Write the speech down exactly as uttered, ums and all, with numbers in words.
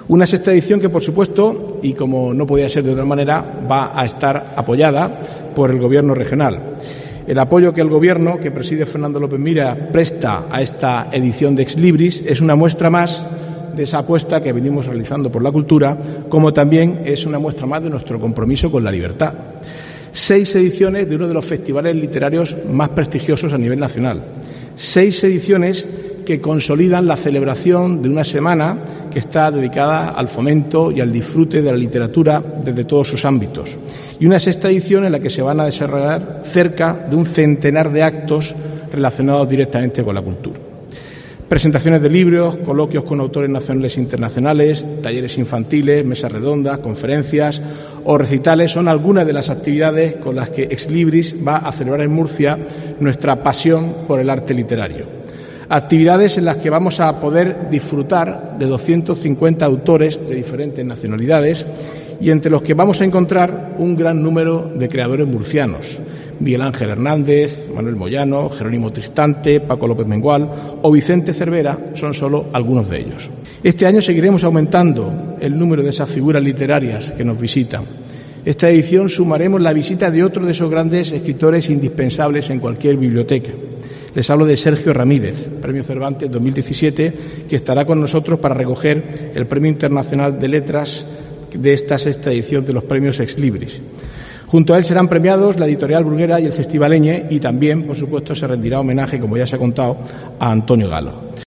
Una sexta edición que, por supuesto, y como no podía ser de otra manera, va a estar apoyada por el Gobierno regional. El apoyo que el Gobierno, que preside Fernando López Mira, presta a esta edición de Ex Libris es una muestra más de esa apuesta que venimos realizando por la cultura, como también es una muestra más de nuestro compromiso con la libertad. Seis ediciones de uno de los festivales literarios más prestigiosos a nivel nacional. Seis ediciones que consolidan la celebración de una semana que está dedicada al fomento y al disfrute de la literatura desde todos sus ámbitos. Y una sexta edición en la que se van a desarrollar cerca de un centenar de actos relacionados directamente con la cultura. Presentaciones de libros, coloquios con autores nacionales e internacionales, talleres infantiles, mesas redondas, conferencias o recitales son algunas de las actividades con las que Ex Libris va a celebrar en Murcia nuestra pasión por el arte literario. Actividades en las que vamos a poder disfrutar de doscientos cincuenta autores de diferentes nacionalidades y entre los que vamos a encontrar un gran número de creadores murcianos. Miguel Ángel Hernández, Manuel Moyano, Jerónimo Tristante, Paco López Mengual o Vicente Cervera son solo algunos de ellos. Este año seguiremos aumentando el número de esas figuras literarias que nos visitan. Esta edición sumaremos la visita de otro de esos grandes escritores indispensables en cualquier biblioteca. Les hablo de Sergio Ramírez, Premio Cervantes dos mil diecisiete, que estará con nosotros para recoger el Premio Internacional de Letras de esta sexta edición de los premios Ex Libris. Junto a él serán premiados la Editorial Bruguera y el Festival Eñe y también, por supuesto, se rendirá homenaje, como ya se ha contado, a Antonio Galo.